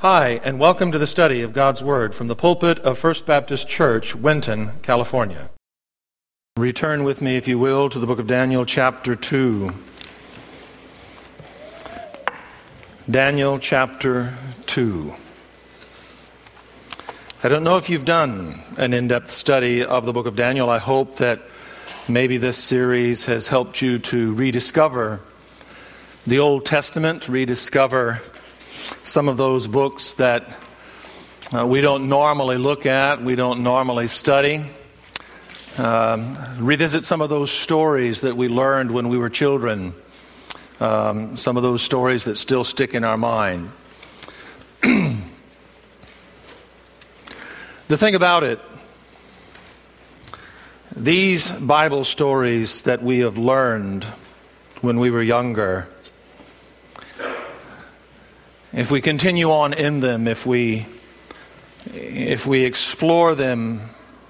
Hi, and welcome to the study of God's Word from the pulpit of First Baptist Church, Winton, California. Return with me, if you will, to the book of Daniel, chapter 2. Daniel, chapter 2. I don't know if you've done an in-depth study of the book of Daniel. I hope that maybe this series has helped you to rediscover the Old Testament, rediscover some of those books that we don't normally look at, we don't normally study. Revisit some of those stories that we learned when we were children, some of those stories that still stick in our mind. The thing about it, these Bible stories that we have learned when we were younger, if we continue on in them, if we explore them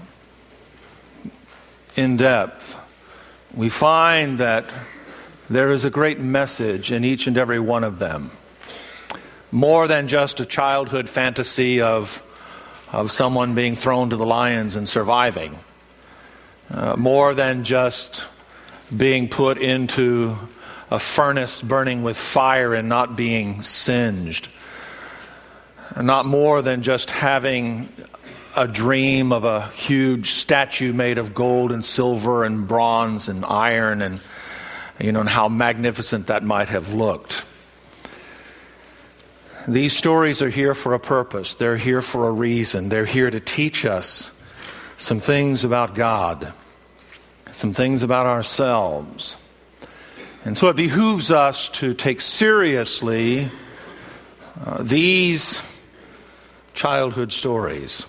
in depth, we find that there is a great message in each and every one of them. More than just a childhood fantasy of someone being thrown to the lions and surviving. More than just being put into a furnace burning with fire and not being singed. Not more than just having a dream of a huge statue made of gold and silver and bronze and iron and how magnificent that might have looked. These stories are here for a purpose. They're here for a reason. They're here to teach us some things about God, some things about ourselves. And so it behooves us to take seriously these childhood stories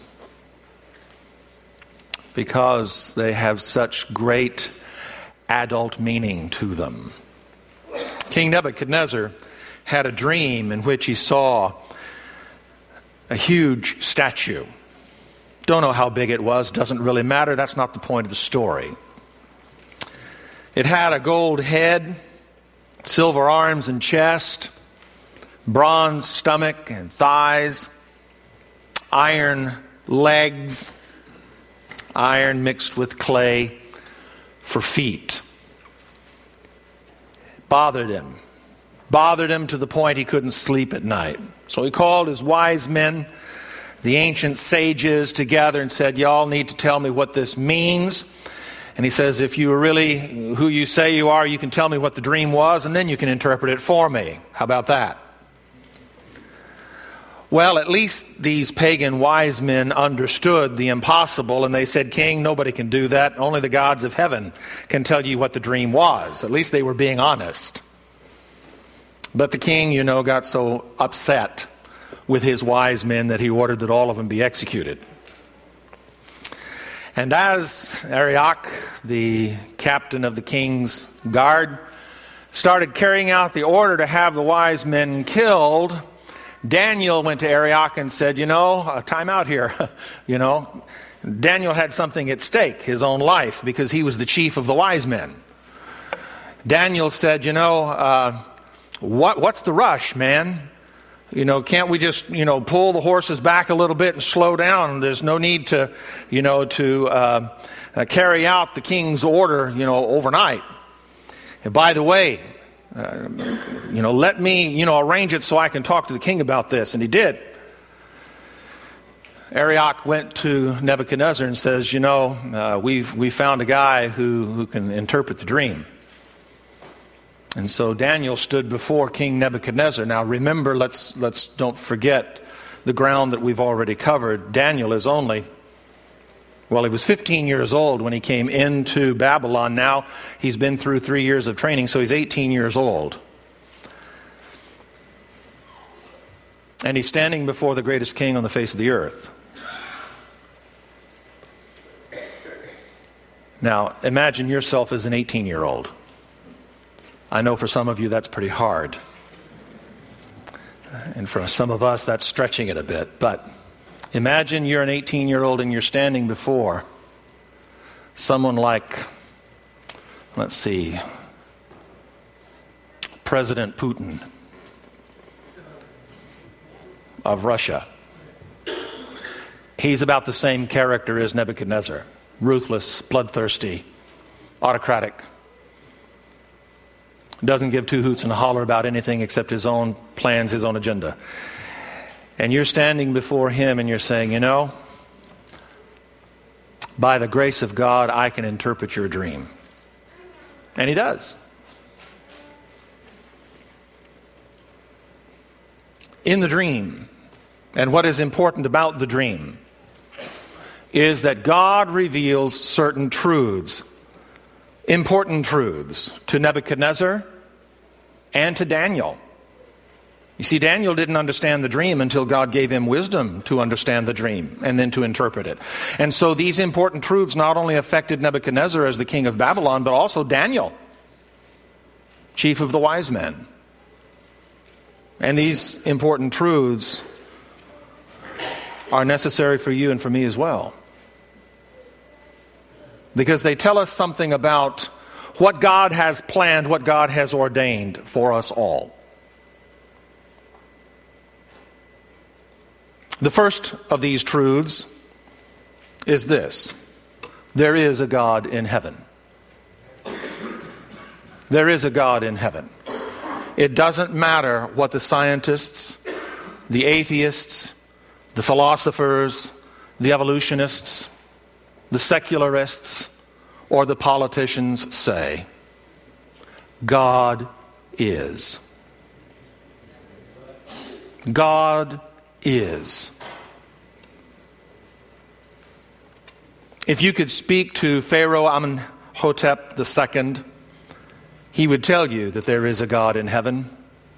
because they have such great adult meaning to them. King Nebuchadnezzar had a dream in which he saw a huge statue. Don't know how big it was, doesn't really matter, that's not the point of the story. It had a gold head, silver arms and chest, bronze stomach and thighs, iron legs, iron mixed with clay for feet. Bothered him to the point he couldn't sleep at night. So he called his wise men, the ancient sages, together and said, "Y'all need to tell me what this means." And he says, if you are really who you say you are, you can tell me what the dream was, and then you can interpret it for me. How about that? Well, at least these pagan wise men understood the impossible, and they said, "King, nobody can do that. Only the gods of heaven can tell you what the dream was." At least they were being honest. But the king, got so upset with his wise men that he ordered that all of them be executed. And as Arioch, the captain of the king's guard, started carrying out the order to have the wise men killed, Daniel went to Arioch and said, time out here. Daniel had something at stake, his own life, because he was the chief of the wise men. Daniel said, what's the rush, man? Can't we just, pull the horses back a little bit and slow down? There's no need to, carry out the king's order, overnight. And by the way, let me, arrange it so I can talk to the king about this. And he did. Arioch went to Nebuchadnezzar and says, we found a guy who can interpret the dream. And so Daniel stood before King Nebuchadnezzar. Now remember, let's don't forget the ground that we've already covered. Daniel is he was 15 years old when he came into Babylon. Now he's been through 3 years of training, so he's 18 years old. And he's standing before the greatest king on the face of the earth. Now imagine yourself as an 18-year-old. I know for some of you that's pretty hard. And for some of us that's stretching it a bit. But imagine you're an 18-year-old and you're standing before someone like, President Putin. of Russia. He's about the same character as Nebuchadnezzar. Ruthless, bloodthirsty, autocratic. Doesn't give two hoots and a holler about anything except his own plans, his own agenda. And you're standing before him and you're saying, you know, by the grace of God, I can interpret your dream. And he does. In the dream, and what is important about the dream, is that God reveals certain truths, important truths, to Nebuchadnezzar and to Daniel. You see, Daniel didn't understand the dream until God gave him wisdom to understand the dream and then to interpret it. And so these important truths not only affected Nebuchadnezzar as the king of Babylon, but also Daniel, chief of the wise men. And these important truths are necessary for you and for me as well, because they tell us something about what God has planned, what God has ordained for us all. The first of these truths is this: there is a God in heaven. There is a God in heaven. It doesn't matter what the scientists, the atheists, the philosophers, the evolutionists, the secularists, or the politicians say. God is. God is. If you could speak to Pharaoh Amenhotep II, he would tell you that there is a God in heaven.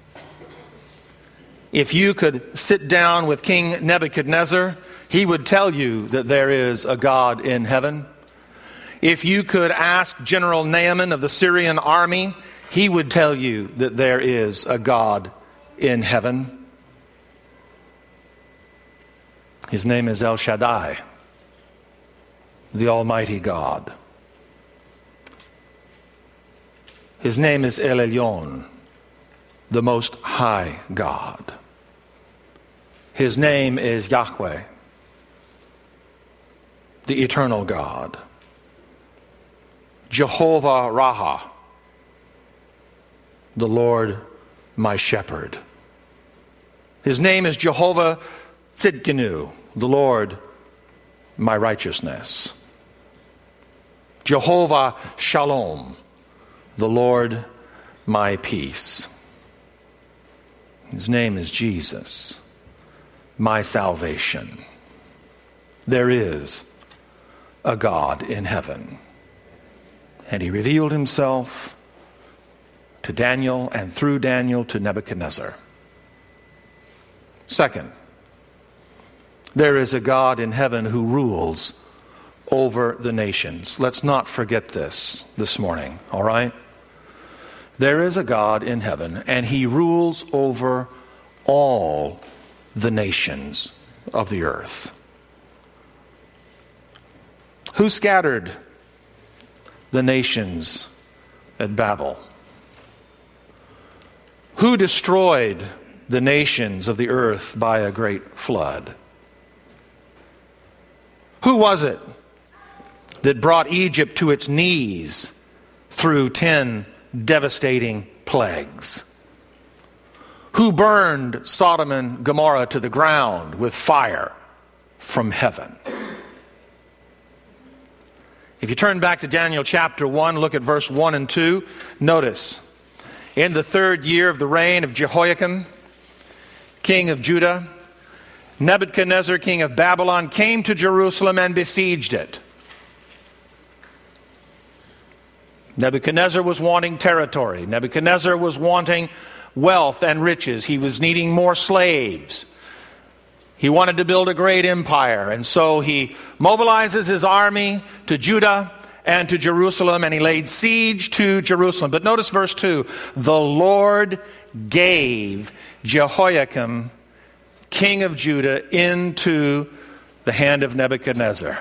If you could sit down with King Nebuchadnezzar, he would tell you that there is a God in heaven. If you could ask General Naaman of the Syrian army, he would tell you that there is a God in heaven. His name is El Shaddai, the Almighty God. His name is El Elyon, the Most High God. His name is Yahweh, the Eternal God. Jehovah Raha, the Lord my Shepherd. His name is Jehovah Tzidkenu, the Lord my righteousness. Jehovah Shalom, the Lord my peace. His name is Jesus, my salvation. There is a God in heaven. And he revealed himself to Daniel, and through Daniel to Nebuchadnezzar. Second, there is a God in heaven who rules over the nations. Let's not forget this morning, all right? There is a God in heaven, and he rules over all the nations of the earth. Who scattered the nations at Babel? Who destroyed the nations of the earth by a great flood? Who was it that brought Egypt to its knees through 10 devastating plagues? Who burned Sodom and Gomorrah to the ground with fire from heaven? If you turn back to Daniel chapter 1, look at verse 1 and 2. Notice, in the 3rd year of the reign of Jehoiakim, king of Judah, Nebuchadnezzar, king of Babylon, came to Jerusalem and besieged it. Nebuchadnezzar was wanting territory. Nebuchadnezzar was wanting wealth and riches. He was needing more slaves. He wanted to build a great empire, and so he mobilizes his army to Judah and to Jerusalem, and he laid siege to Jerusalem. But notice verse 2. The Lord gave Jehoiakim, king of Judah, into the hand of Nebuchadnezzar.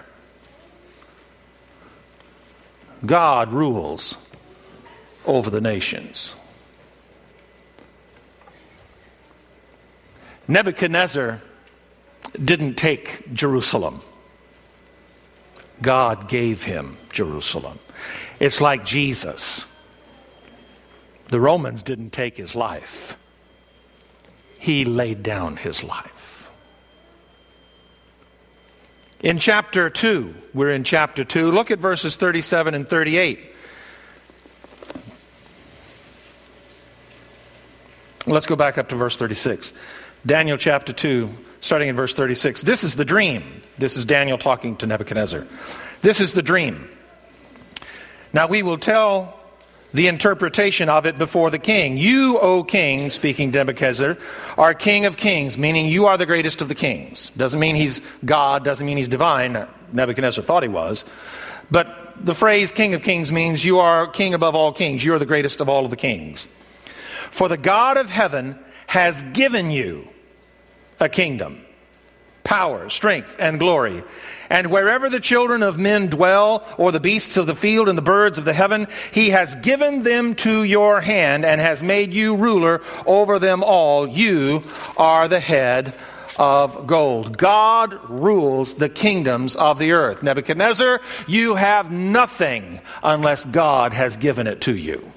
God rules over the nations. Nebuchadnezzar didn't take Jerusalem. God gave him Jerusalem. It's like Jesus. The Romans didn't take his life. He laid down his life. In chapter 2, we're in chapter 2. Look at verses 37 and 38. Let's go back up to verse 36. Daniel chapter 2, starting in verse 36. This is the dream. This is Daniel talking to Nebuchadnezzar. This is the dream. Now we will tell the interpretation of it before the king. You, O king, speaking to Nebuchadnezzar, are king of kings, meaning you are the greatest of the kings. Doesn't mean he's God, doesn't mean he's divine. Nebuchadnezzar thought he was. But the phrase king of kings means you are king above all kings. You are the greatest of all of the kings. For the God of heaven has given you a kingdom, power, strength, and glory. And wherever the children of men dwell, or the beasts of the field and the birds of the heaven, he has given them to your hand and has made you ruler over them all. You are the head of gold. God rules the kingdoms of the earth. Nebuchadnezzar, you have nothing unless God has given it to you.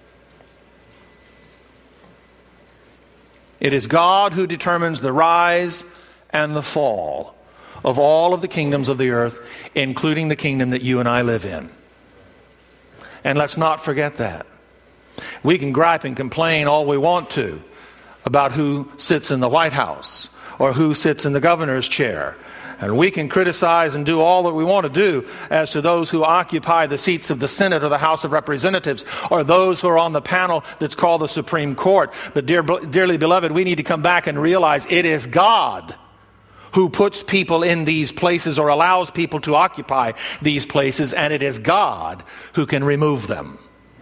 It is God who determines the rise and the fall of all of the kingdoms of the earth, including the kingdom that you and I live in. And let's not forget that. We can gripe and complain all we want to about who sits in the White House or who sits in the governor's chair. And we can criticize and do all that we want to do as to those who occupy the seats of the Senate or the House of Representatives, or those who are on the panel that's called the Supreme Court. But dearly beloved, we need to come back and realize it is God who puts people in these places or allows people to occupy these places, and it is God who can remove them.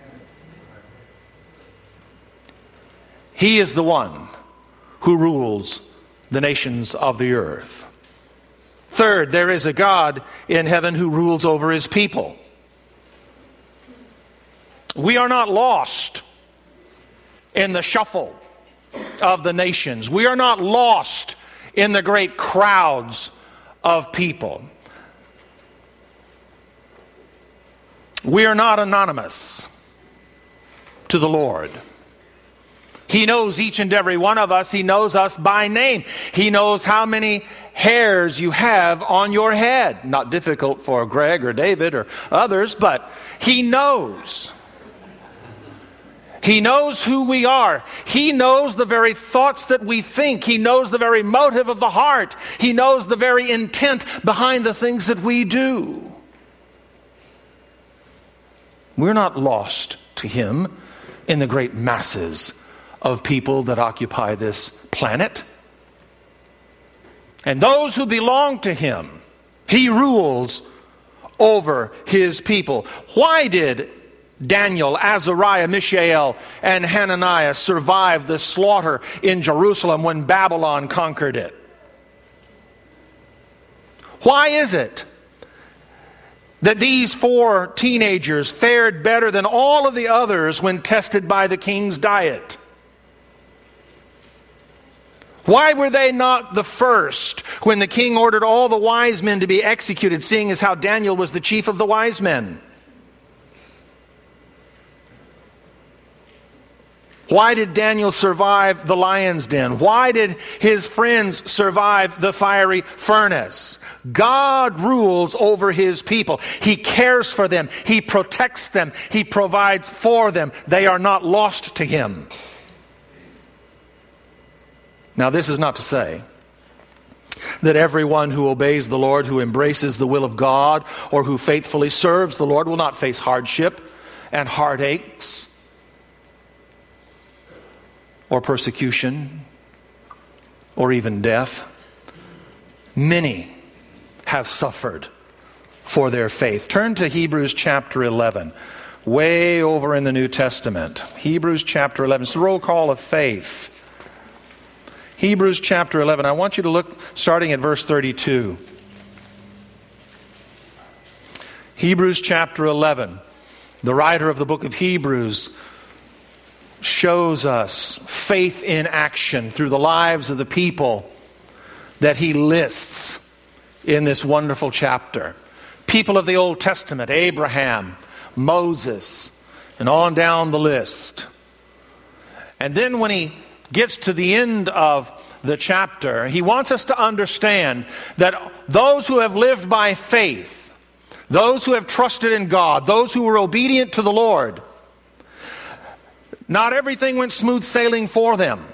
He is the one who rules the nations of the earth. Third, there is a God in heaven who rules over his people. We are not lost in the shuffle of the nations. We are not lost in the great crowds of people. We are not anonymous to the Lord. He knows each and every one of us. He knows us by name. He knows how many hairs you have on your head. Not difficult for Greg or David or others, but He knows. He knows who we are. He knows the very thoughts that we think. He knows the very motive of the heart. He knows the very intent behind the things that we do. We're not lost to Him in the great masses of people that occupy this planet. And those who belong to Him, He rules over His people. Why did Daniel, Azariah, Mishael, and Hananiah survive the slaughter in Jerusalem when Babylon conquered it? Why is it that these 4 teenagers fared better than all of the others when tested by the king's diet? Why were they not the first when the king ordered all the wise men to be executed, seeing as how Daniel was the chief of the wise men? Why did Daniel survive the lion's den? Why did his friends survive the fiery furnace? God rules over His people. He cares for them. He protects them. He provides for them. They are not lost to Him. Now, this is not to say that everyone who obeys the Lord, who embraces the will of God, or who faithfully serves the Lord will not face hardship and heartaches or persecution or even death. Many have suffered for their faith. Turn to Hebrews chapter 11, way over in the New Testament. Hebrews chapter 11. It's the roll call of faith. Hebrews chapter 11. I want you to look starting at verse 32. Hebrews chapter 11. The writer of the book of Hebrews shows us faith in action through the lives of the people that he lists in this wonderful chapter. People of the Old Testament, Abraham, Moses, and on down the list. And then when he gets to the end of the chapter, he wants us to understand that those who have lived by faith, those who have trusted in God, those who were obedient to the Lord, not everything went smooth sailing for them.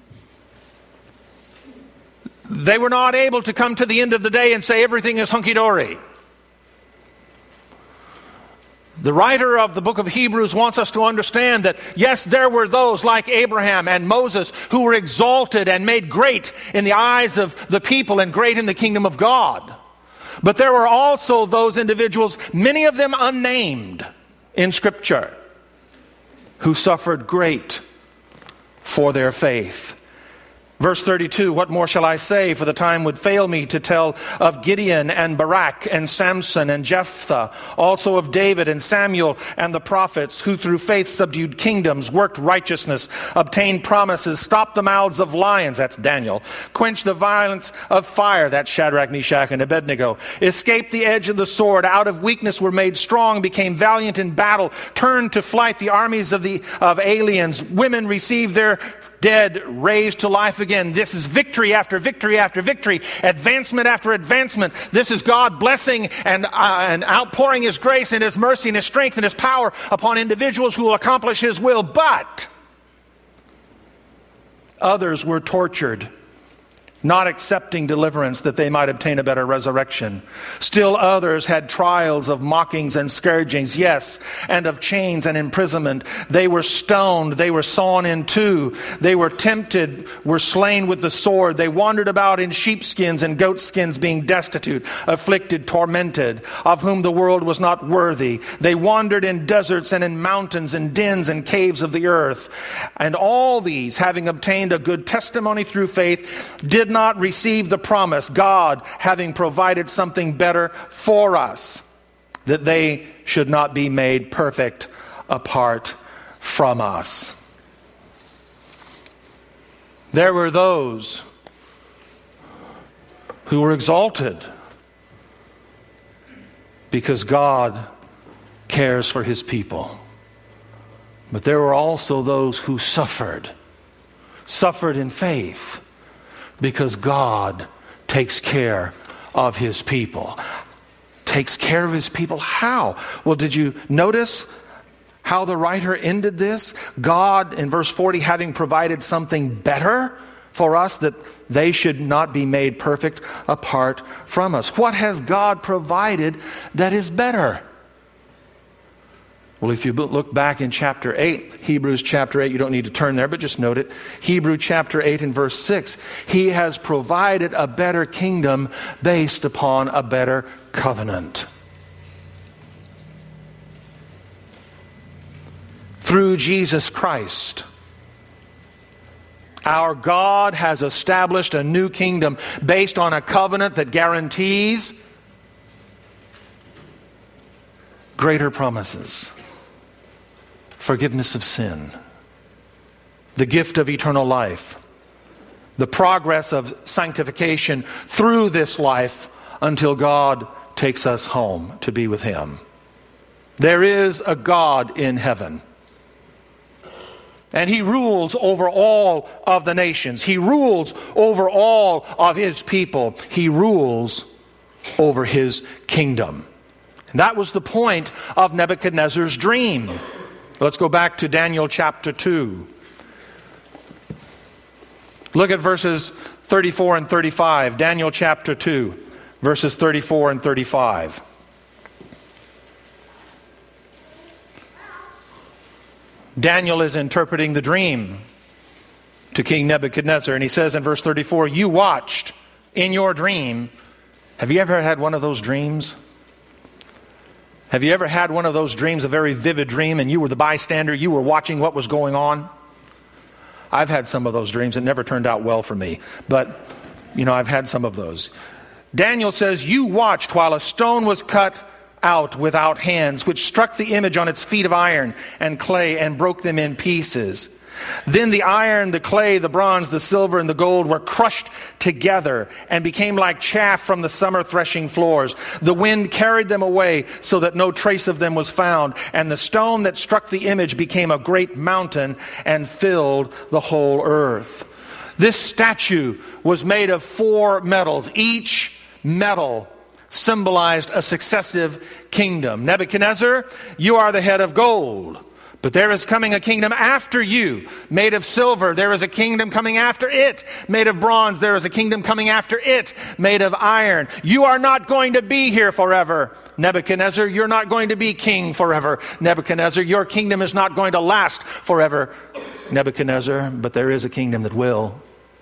They were not able to come to the end of the day and say everything is hunky-dory. The writer of the book of Hebrews wants us to understand that, yes, there were those like Abraham and Moses who were exalted and made great in the eyes of the people and great in the kingdom of God. But there were also those individuals, many of them unnamed in Scripture, who suffered great for their faith. Verse 32, what more shall I say? For the time would fail me to tell of Gideon and Barak and Samson and Jephthah, also of David and Samuel and the prophets, who through faith subdued kingdoms, worked righteousness, obtained promises, stopped the mouths of lions, that's Daniel, quenched the violence of fire, that's Shadrach, Meshach, and Abednego, escaped the edge of the sword, out of weakness were made strong, became valiant in battle, turned to flight the armies of aliens, women received their dead raised to life again. This is victory after victory after victory, advancement after advancement. This is God blessing and outpouring His grace and His mercy and His strength and His power upon individuals who will accomplish His will. But others were tortured, not accepting deliverance that they might obtain a better resurrection. Still others had trials of mockings and scourgings, yes, and of chains and imprisonment. They were stoned, they were sawn in two, they were tempted, were slain with the sword. They wandered about in sheepskins and goatskins, being destitute, afflicted, tormented, of whom the world was not worthy. They wandered in deserts and in mountains and dens and caves of the earth. And all these, having obtained a good testimony through faith, did not receive the promise, God having provided something better for us, that they should not be made perfect apart from us. There were those who were exalted because God cares for His people. But there were also those who suffered in faith, because God takes care of His people. Takes care of His people. How? Well, did you notice how the writer ended this? God, in verse 40, having provided something better for us, that they should not be made perfect apart from us. What has God provided that is better? Well, if you look back in chapter 8, Hebrews chapter 8, you don't need to turn there, but just note it. Hebrews chapter 8 and verse 6, He has provided a better kingdom based upon a better covenant. Through Jesus Christ, our God has established a new kingdom based on a covenant that guarantees greater promises. Forgiveness of sin, the gift of eternal life, the progress of sanctification through this life until God takes us home to be with Him. There is a God in heaven, and He rules over all of the nations. He rules over all of His people. He rules over His kingdom. And that was the point of Nebuchadnezzar's dream. Let's go back to Daniel chapter 2. Look at verses 34 and 35. Daniel chapter 2, verses 34 and 35. Daniel is interpreting the dream to King Nebuchadnezzar, and he says in verse 34, you watched in your dream. Have you ever had one of those dreams? Have you ever had one of those dreams, a very vivid dream, and you were the bystander, you were watching what was going on? I've had some of those dreams. It never turned out well for me, but, I've had some of those. Daniel says, you watched while a stone was cut out without hands, which struck the image on its feet of iron and clay and broke them in pieces. Then the iron, the clay, the bronze, the silver, and the gold were crushed together and became like chaff from the summer threshing floors. The wind carried them away so that no trace of them was found. And the stone that struck the image became a great mountain and filled the whole earth. This statue was made of 4 metals. Each metal symbolized a successive kingdom. Nebuchadnezzar, you are the head of gold. But there is coming a kingdom after you, made of silver. There is a kingdom coming after it, made of bronze. There is a kingdom coming after it, made of iron. You are not going to be here forever, Nebuchadnezzar. You're not going to be king forever, Nebuchadnezzar. Your kingdom is not going to last forever, Nebuchadnezzar. But there is a kingdom that will.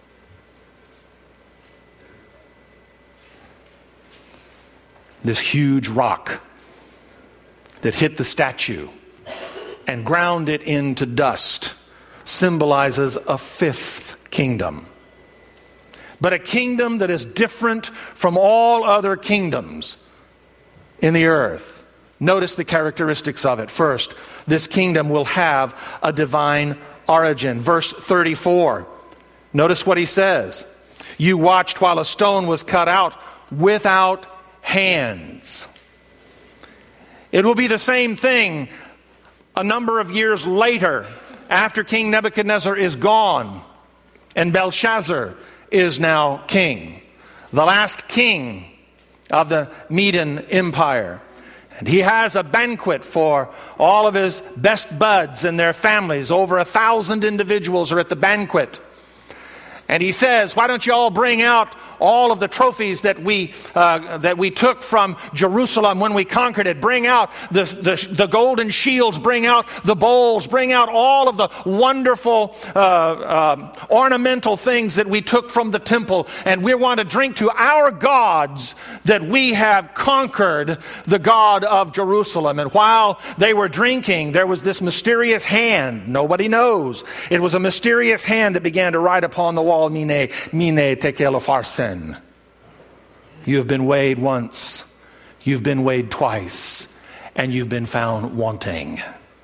This huge rock that hit the statue and ground it into dust symbolizes a 5th kingdom. But a kingdom that is different from all other kingdoms in the earth. Notice the characteristics of it. First, this kingdom will have a divine origin. Verse 34. Notice what he says. You watched while a stone was cut out without hands. It will be the same thing a number of years later, after King Nebuchadnezzar is gone and Belshazzar is now king, the last king of the Median Empire. And he has a banquet for all of his best buds and their families. Over 1,000 individuals are at the banquet. And he says, why don't you all bring out all of the trophies that we took from Jerusalem when we conquered it. Bring out the golden shields, bring out the bowls, bring out all of the wonderful ornamental things that we took from the temple. And we want to drink to our gods that we have conquered the God of Jerusalem. And while they were drinking, there was this mysterious hand. Nobody knows. It was a mysterious hand that began to write upon the wall, Mene, Tekel, Upharsin. You have been weighed once, you've been weighed twice, and you've been found wanting.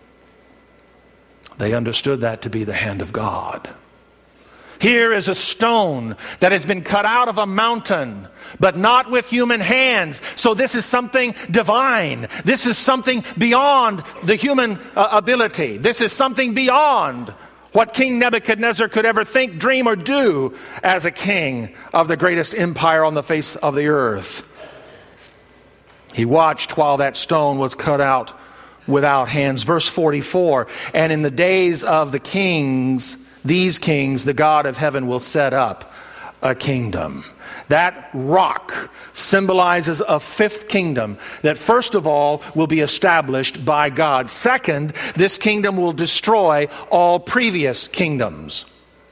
They understood that to be the hand of God. Here is a stone that has been cut out of a mountain, but not with human hands. So this is something divine. This is something beyond the human ability. This is something beyond what King Nebuchadnezzar could ever think, dream, or do as a king of the greatest empire on the face of the earth. He watched while that stone was cut out without hands. Verse 44, and in the days of the kings, these kings, the God of heaven will set up a kingdom. That rock symbolizes a 5th kingdom that first of all will be established by God. Second, this kingdom will destroy all previous kingdoms.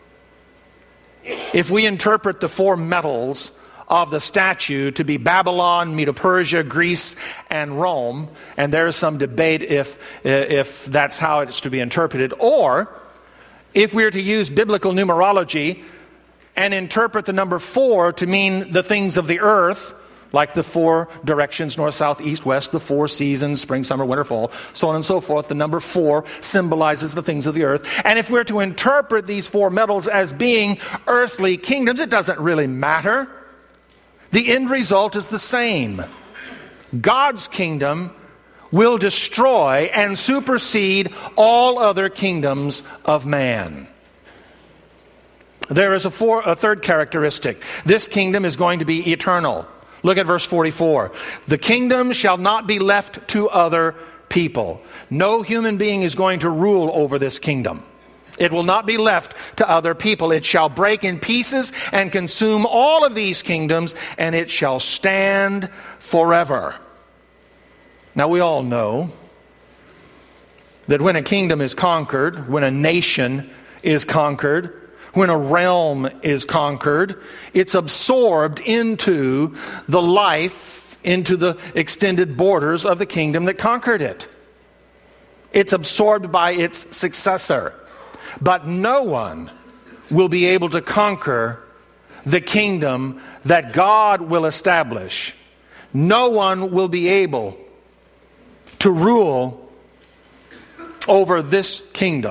If we interpret the 4 metals of the statue to be Babylon, Medo-Persia, Greece, and Rome, and there is some debate if that's how it's to be interpreted, or if we're to use biblical numerology and interpret the number 4 to mean the things of the earth, like the 4 directions, north, south, east, west, the 4 seasons, spring, summer, winter, fall, so on and so forth. The number 4 symbolizes the things of the earth. And if we're to interpret these 4 metals as being earthly kingdoms, it doesn't really matter. The end result is the same. God's kingdom will destroy and supersede all other kingdoms of man. There is a 3rd characteristic. This kingdom is going to be eternal. Look at verse 44. The kingdom shall not be left to other people. No human being is going to rule over this kingdom. It will not be left to other people. It shall break in pieces and consume all of these kingdoms, and it shall stand forever. Now we all know that when a kingdom is conquered, when a nation is conquered, when a realm is conquered, it's absorbed into the life, into the extended borders of the kingdom that conquered it. It's absorbed by its successor. But no one will be able to conquer the kingdom that God will establish. No one will be able to rule over this kingdom.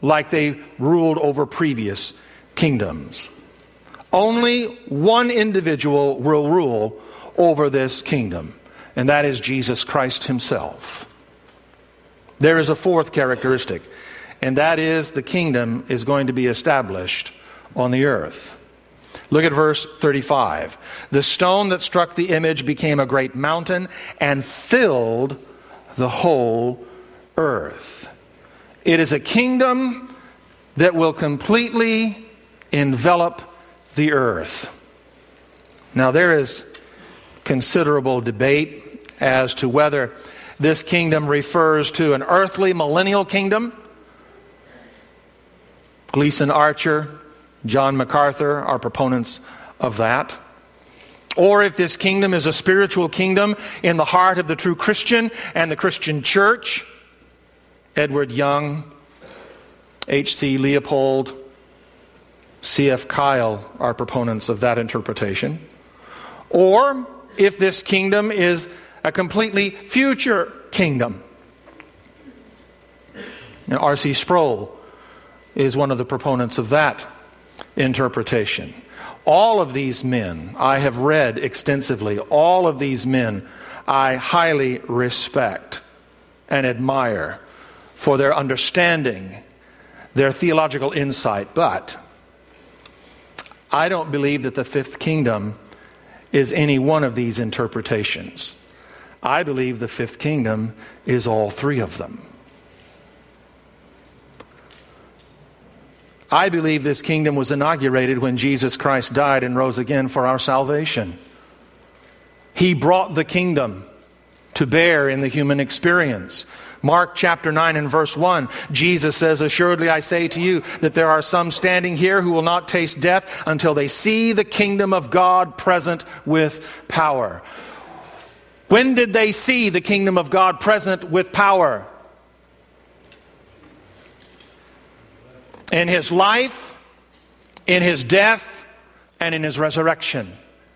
like they ruled over previous kingdoms. Only one individual will rule over this kingdom, and that is Jesus Christ himself. There is a fourth characteristic, and that is the kingdom is going to be established on the earth. Look at verse 35. The stone that struck the image became a great mountain and filled the whole earth. It is a kingdom that will completely envelop the earth. Now, there is considerable debate as to whether this kingdom refers to an earthly millennial kingdom. Gleason Archer, John MacArthur are proponents of that. Or if this kingdom is a spiritual kingdom in the heart of the true Christian and the Christian church. Edward Young, H.C. Leopold, C.F. Kyle are proponents of that interpretation. Or if this kingdom is a completely future kingdom. Now, R.C. Sproul is one of the proponents of that interpretation. All of these men I have read extensively. All of these men I highly respect and admire for their understanding, their theological insight. But I don't believe that the fifth kingdom is any one of these interpretations. I believe the fifth kingdom is all three of them. I believe this kingdom was inaugurated when Jesus Christ died and rose again for our salvation. He brought the kingdom to bear in the human experience. Mark chapter 9 and verse 1, Jesus says, "Assuredly I say to you that there are some standing here who will not taste death until they see the kingdom of God present with power." When did they see the kingdom of God present with power? In his life, in his death, and in his resurrection.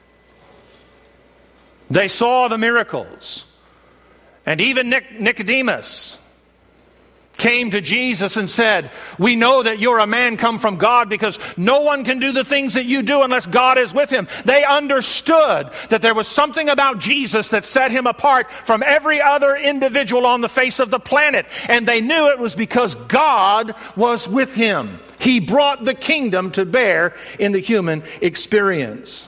They saw the miracles. And even Nicodemus came to Jesus and said, "We know that you're a man come from God because no one can do the things that you do unless God is with him." They understood that there was something about Jesus that set him apart from every other individual on the face of the planet. And they knew it was because God was with him. He brought the kingdom to bear in the human experience.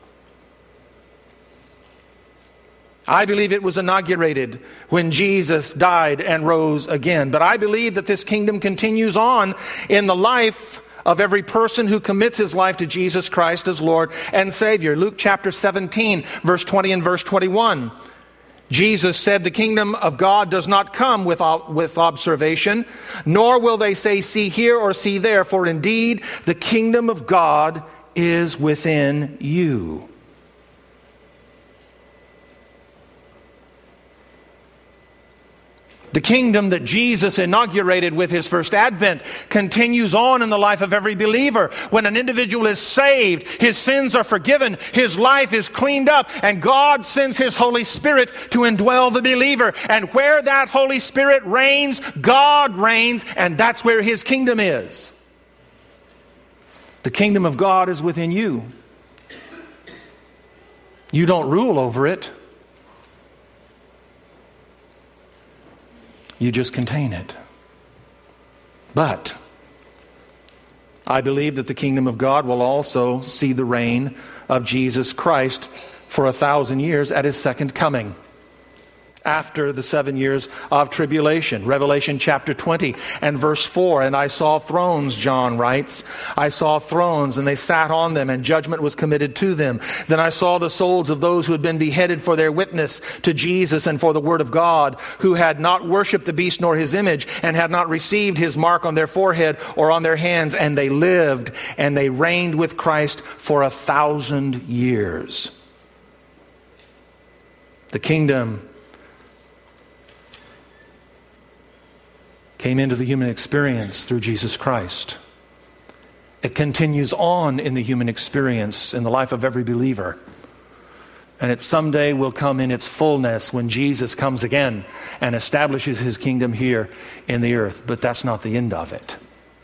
I believe it was inaugurated when Jesus died and rose again. But I believe that this kingdom continues on in the life of every person who commits his life to Jesus Christ as Lord and Savior. Luke chapter 17, verse 20 and verse 21. Jesus said, "The kingdom of God does not come with observation, nor will they say, 'See here' or 'See there,' for indeed the kingdom of God is within you." The kingdom that Jesus inaugurated with his first advent continues on in the life of every believer. When an individual is saved, his sins are forgiven, his life is cleaned up, and God sends his Holy Spirit to indwell the believer. And where that Holy Spirit reigns, God reigns, and that's where his kingdom is. The kingdom of God is within you. You don't rule over it. You just contain it. But I believe that the kingdom of God will also see the reign of Jesus Christ for 1,000 years at his second coming, after the 7 years of tribulation. Revelation chapter 20 and verse 4, "And I saw thrones," John writes. "I saw thrones, and they sat on them, and judgment was committed to them. Then I saw the souls of those who had been beheaded for their witness to Jesus and for the word of God, who had not worshipped the beast nor his image, and had not received his mark on their forehead or on their hands. And they lived, and they reigned with Christ for 1,000 years." The kingdom came into the human experience through Jesus Christ. It continues on in the human experience in the life of every believer. And it someday will come in its fullness when Jesus comes again and establishes his kingdom here in the earth. But that's not the end of it.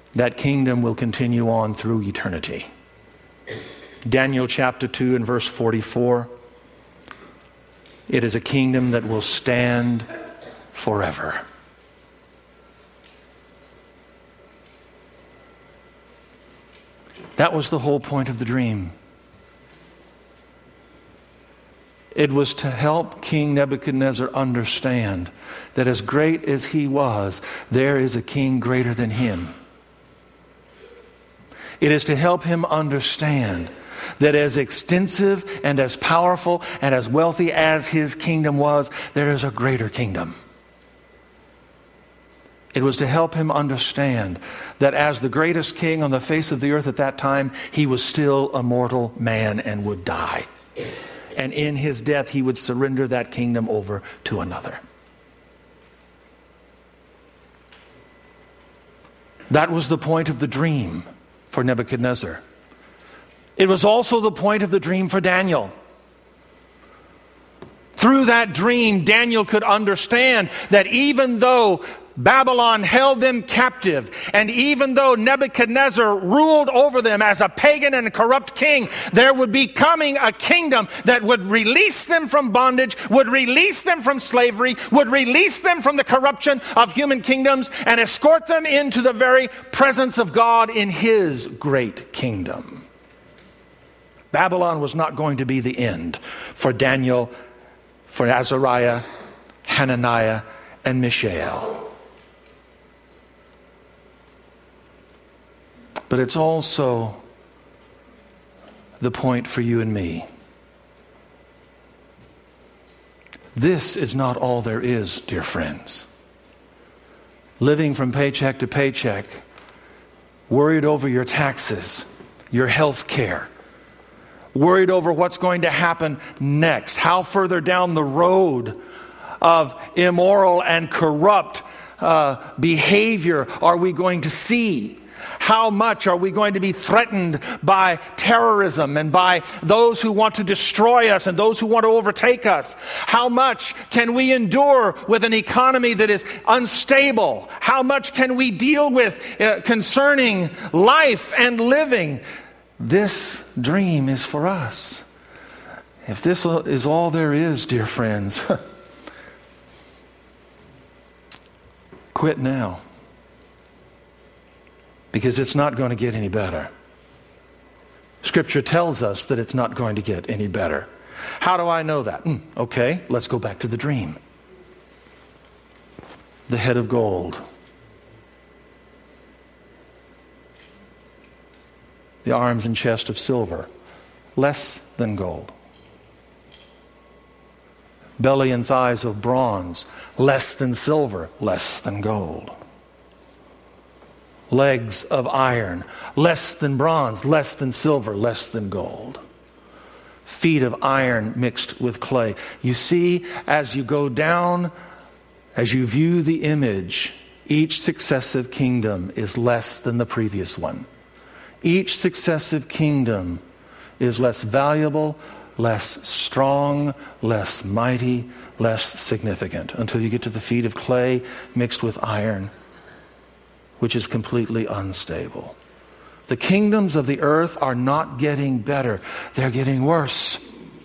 that kingdom will continue on through eternity. Daniel chapter 2 and verse 44. It is a kingdom that will stand forever. That was the whole point of the dream. It was to help King Nebuchadnezzar understand that as great as he was, there is a king greater than him. It is to help him understand that as extensive and as powerful and as wealthy as his kingdom was, there is a greater kingdom. It was to help him understand that as the greatest king on the face of the earth at that time, he was still a mortal man and would die. And in his death, he would surrender that kingdom over to another. That was the point of the dream for Nebuchadnezzar. It was also the point of the dream for Daniel. Through that dream, Daniel could understand that even though Babylon held them captive, and even though Nebuchadnezzar ruled over them as a pagan and corrupt king, there would be coming a kingdom that would release them from bondage, would release them from slavery, would release them from the corruption of human kingdoms, and escort them into the very presence of God in His great kingdom. Babylon was not going to be the end for Daniel, for Azariah, Hananiah, and Mishael. But it's also the point for you and me. This is not all there is, dear friends. Living from paycheck to paycheck, worried over your taxes, your health care, worried over what's going to happen next, how further down the road of immoral and corrupt behavior are we going to see? How much are we going to be threatened by terrorism and by those who want to destroy us and those who want to overtake us? How much can we endure with an economy that is unstable? How much can we deal with concerning life and living? This dream is for us. If this is all there is, dear friends, quit now. Because it's not going to get any better. Scripture tells us that it's not going to get any better. How do I know that? Okay, let's go back to the dream. The head of gold. The arms and chest of silver, less than gold. Belly and thighs of bronze, less than silver, less than gold. Legs of iron, less than bronze, less than silver, less than gold. Feet of iron mixed with clay. You see, as you go down, as you view the image, each successive kingdom is less than the previous one. Each successive kingdom is less valuable, less strong, less mighty, less significant, until you get to the feet of clay mixed with iron, which is completely unstable. The kingdoms of the earth are not getting better. They're getting worse.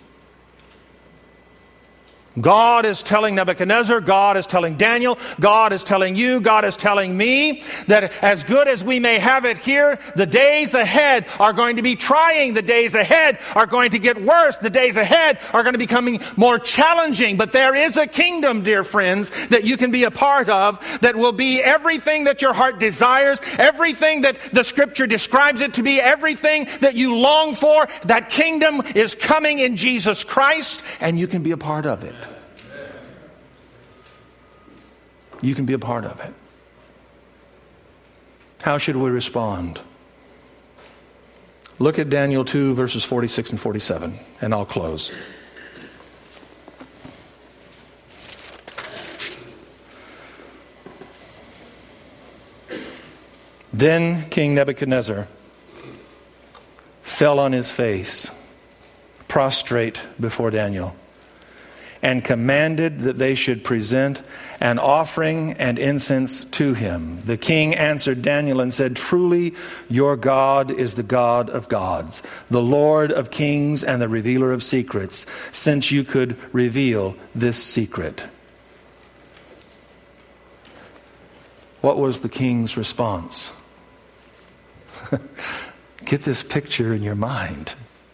God is telling Nebuchadnezzar, God is telling Daniel, God is telling you, God is telling me that as good as we may have it here, the days ahead are going to be trying. The days ahead are going to get worse. The days ahead are going to be becoming more challenging. But there is a kingdom, dear friends, that you can be a part of that will be everything that your heart desires, everything that the Scripture describes it to be, everything that you long for. That kingdom is coming in Jesus Christ, and you can be a part of it. You can be a part of it. How should we respond? Look at Daniel 2, verses 46 and 47, and I'll close. Then King Nebuchadnezzar fell on his face, prostrate before Daniel. and commanded that they should present an offering and incense to him. The king answered Daniel and said, "Truly, your God is the God of gods, the Lord of kings and the revealer of secrets, since you could reveal this secret." What was the king's response? Get this picture in your mind.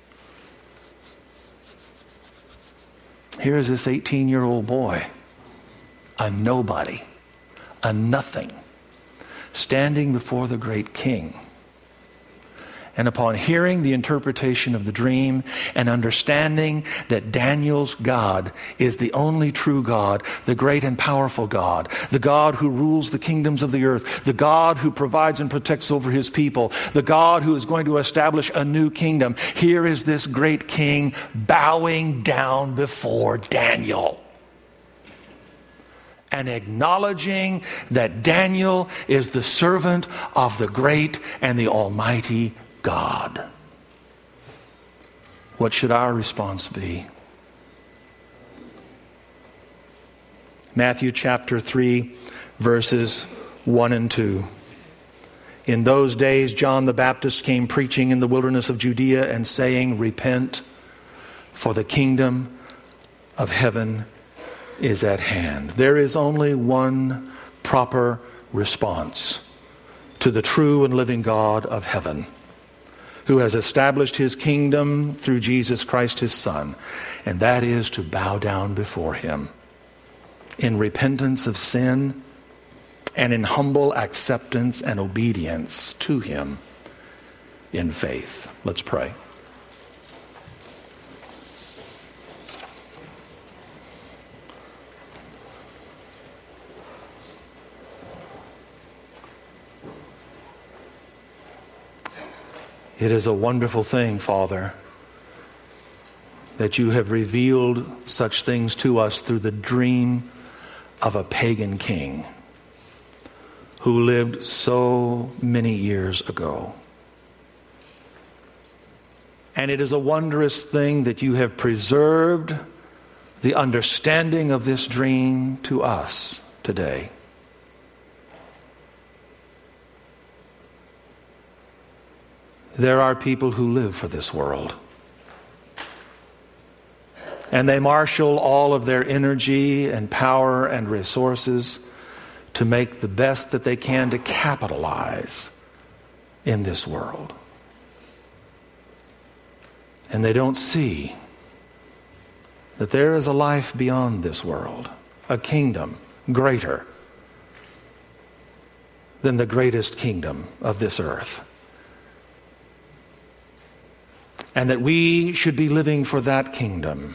Here is this 18-year-old boy, a nobody, a nothing, standing before the great king. And upon hearing the interpretation of the dream and understanding that Daniel's God is the only true God, the great and powerful God, the God who rules the kingdoms of the earth, the God who provides and protects over his people, the God who is going to establish a new kingdom, here is this great king bowing down before Daniel and acknowledging that Daniel is the servant of the great and the almighty God. What should our response be? Matthew chapter 3, verses 1 and 2. In those days John the Baptist came preaching in the wilderness of Judea and saying, "Repent, for the kingdom of heaven is at hand." There is only one proper response to the true and living God of heaven, who has established his kingdom through Jesus Christ his Son, and that is to bow down before him in repentance of sin and in humble acceptance and obedience to him in faith. Let's pray. It is a wonderful thing, Father, that you have revealed such things to us through the dream of a pagan king who lived so many years ago. And it is a wondrous thing that you have preserved the understanding of this dream to us today. There are people who live for this world, and they marshal all of their energy and power and resources to make the best that they can to capitalize in this world. And they don't see that there is a life beyond this world, a kingdom greater than the greatest kingdom of this earth. And that we should be living for that kingdom,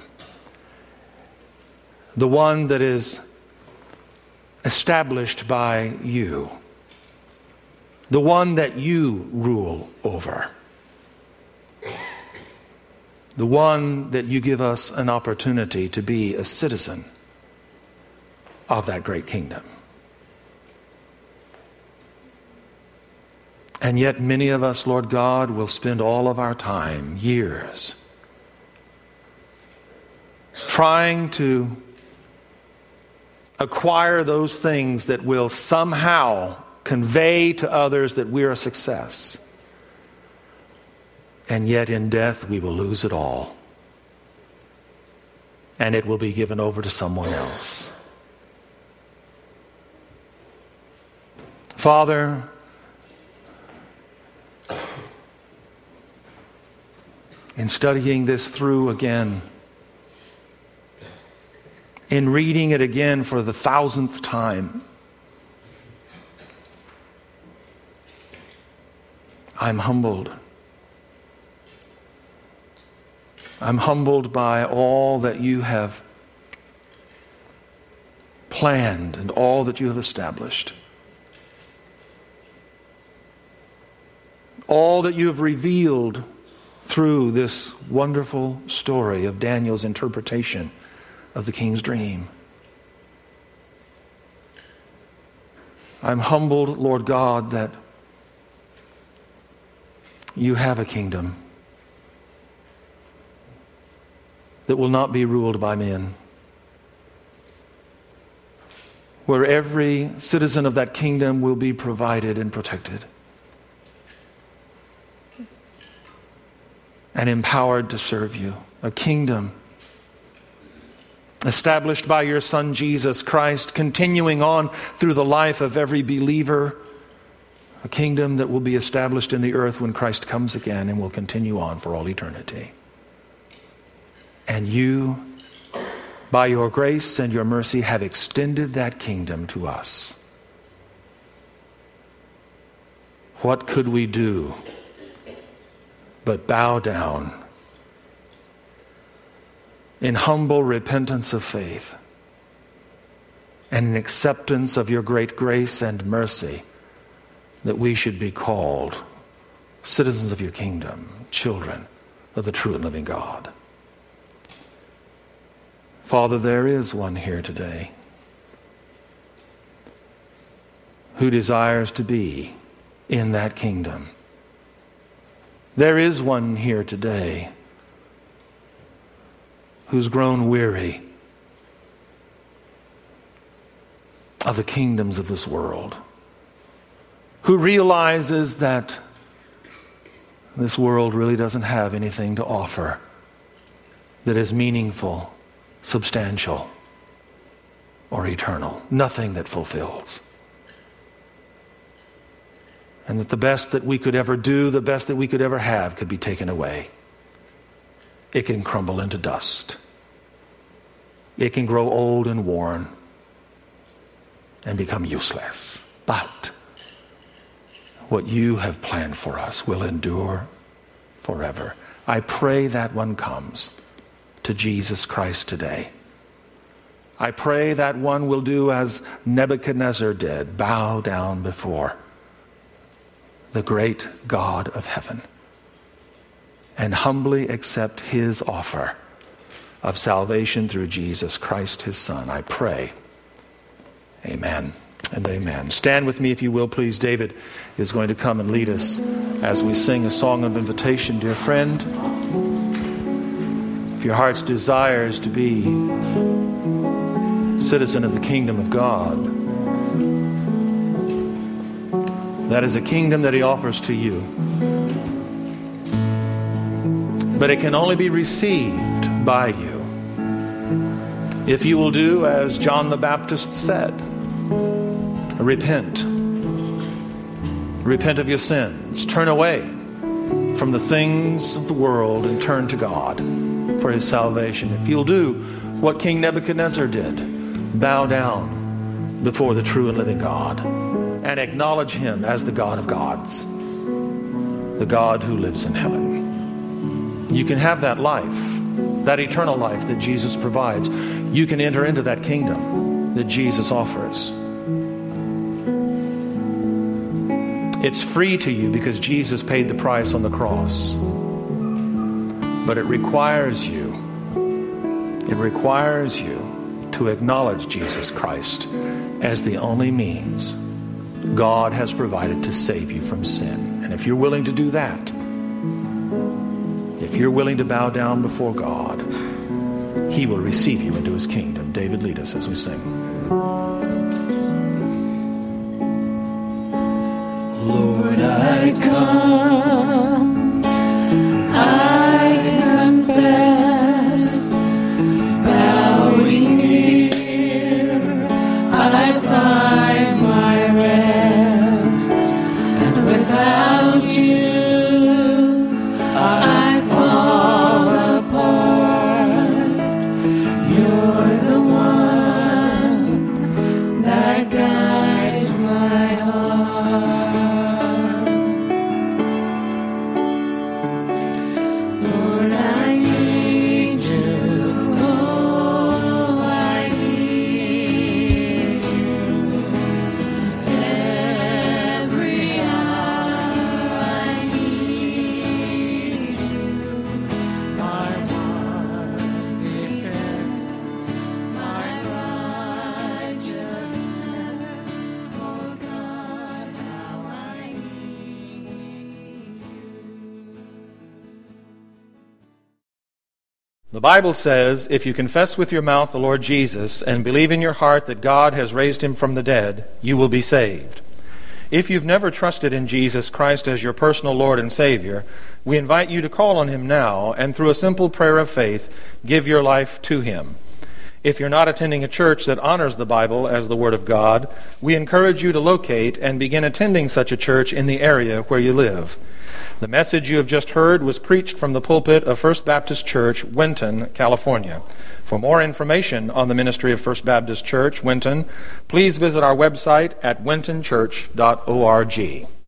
the one that is established by you, the one that you rule over, the one that you give us an opportunity to be a citizen of that great kingdom. And yet many of us, Lord God, will spend all of our time, years, trying to acquire those things that will somehow convey to others that we are a success. And yet in death we will lose it all. And it will be given over to someone else. Father, in studying this through again, in reading it again for the 1,000th time, I'm humbled. I'm humbled by all that you have planned and all that you have established. All that you have revealed through this wonderful story of Daniel's interpretation of the king's dream. I'm humbled, Lord God, that you have a kingdom that will not be ruled by men, where every citizen of that kingdom will be provided and protected and empowered to serve you. A kingdom established by your Son Jesus Christ, continuing on through the life of every believer. A kingdom that will be established in the earth when Christ comes again and will continue on for all eternity. And you, by your grace and your mercy, have extended that kingdom to us. What could we do but bow down in humble repentance of faith and in acceptance of your great grace and mercy, that we should be called citizens of your kingdom, children of the true and living God. Father, there is one here today who desires to be in that kingdom. There is one here today who's grown weary of the kingdoms of this world, who realizes that this world really doesn't have anything to offer that is meaningful, substantial, or eternal. Nothing that fulfills. And that the best that we could ever do, the best that we could ever have, could be taken away. It can crumble into dust. It can grow old and worn and become useless. But what you have planned for us will endure forever. I pray that one comes to Jesus Christ today. I pray that one will do as Nebuchadnezzar did, bow down before the great God of heaven and humbly accept his offer of salvation through Jesus Christ, his Son. I pray. Amen and amen. Stand with me if you will, please. David is going to come and lead us as we sing a song of invitation. Dear friend, if your heart's desire is to be citizen of the kingdom of God, that is a kingdom that he offers to you. But it can only be received by you if you will do as John the Baptist said. Repent. Repent of your sins. Turn away from the things of the world and turn to God for his salvation. If you'll do what King Nebuchadnezzar did, bow down before the true and living God and acknowledge him as the God of gods, the God who lives in heaven. You can have that life, that eternal life that Jesus provides. You can enter into that kingdom that Jesus offers. It's free to you because Jesus paid the price on the cross. But it requires you to acknowledge Jesus Christ as the only means God has provided to save you from sin. And if you're willing to do that, if you're willing to bow down before God, he will receive you into his kingdom. David, lead us as we sing. Lord, I come, I confess, bowing here, I find my rest, and without you, I fall apart. You're the one that guides my heart. The Bible says, if you confess with your mouth the Lord Jesus and believe in your heart that God has raised him from the dead, you will be saved. If you've never trusted in Jesus Christ as your personal Lord and Savior, we invite you to call on him now and through a simple prayer of faith, give your life to him. If you're not attending a church that honors the Bible as the Word of God, we encourage you to locate and begin attending such a church in the area where you live. The message you have just heard was preached from the pulpit of First Baptist Church, Winton, California. For more information on the ministry of First Baptist Church, Winton, please visit our website at wintonchurch.org.